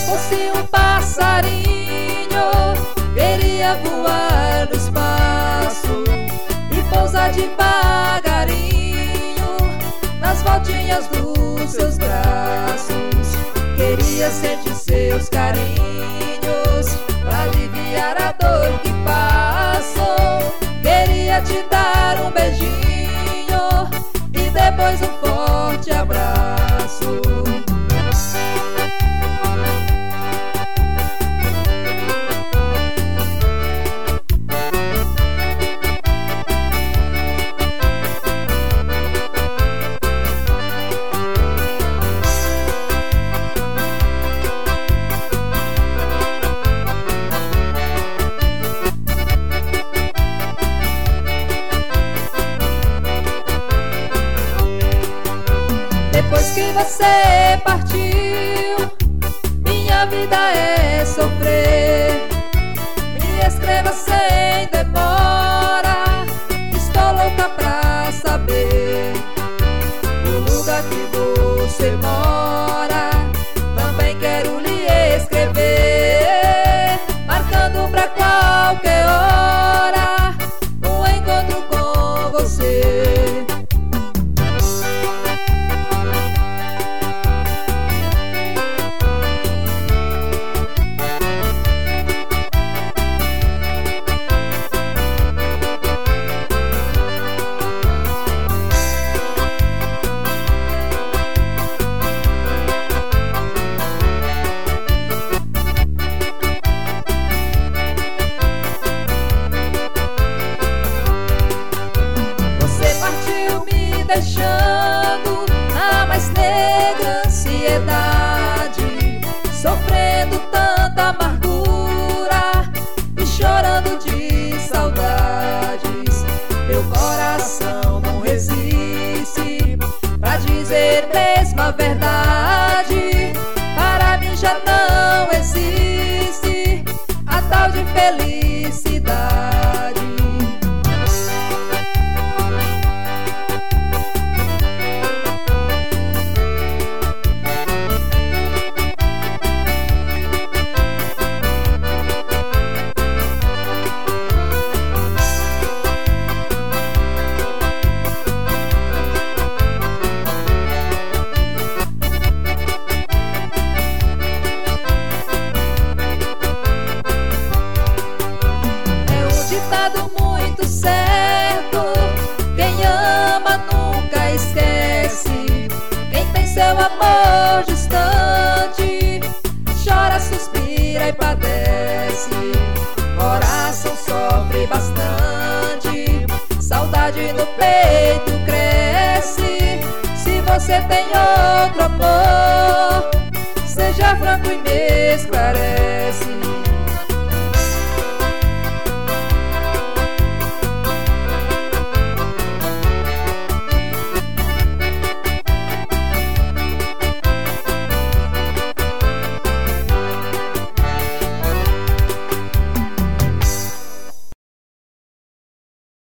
fosse um passarinho, queria voar no espaço e pousar devagarinho nas voltinhas dos seus braços. Queria sentir seus carinhos pra aliviar a dor que passo. Queria te dar um beijinho e depois um forte abraço. Depois que você partiu, minha vida é sofrer. Me escreva sem demora, estou louca pra saber o lugar que você mora. Também quero lhe escrever, marcando pra qualquer hora um encontro com você. Deixando a mais negra ansiedade, sofrendo tanta amargura e chorando de saudades. Meu coração não resiste pra dizer mesmo a verdade. Para mim já não existe a tal de felicidade. Muito certo, quem ama nunca esquece. Quem tem seu amor distante chora, suspira e padece. Coração sofre bastante, saudade no peito cresce. Se você tem outro amor, seja franco e me esclarece.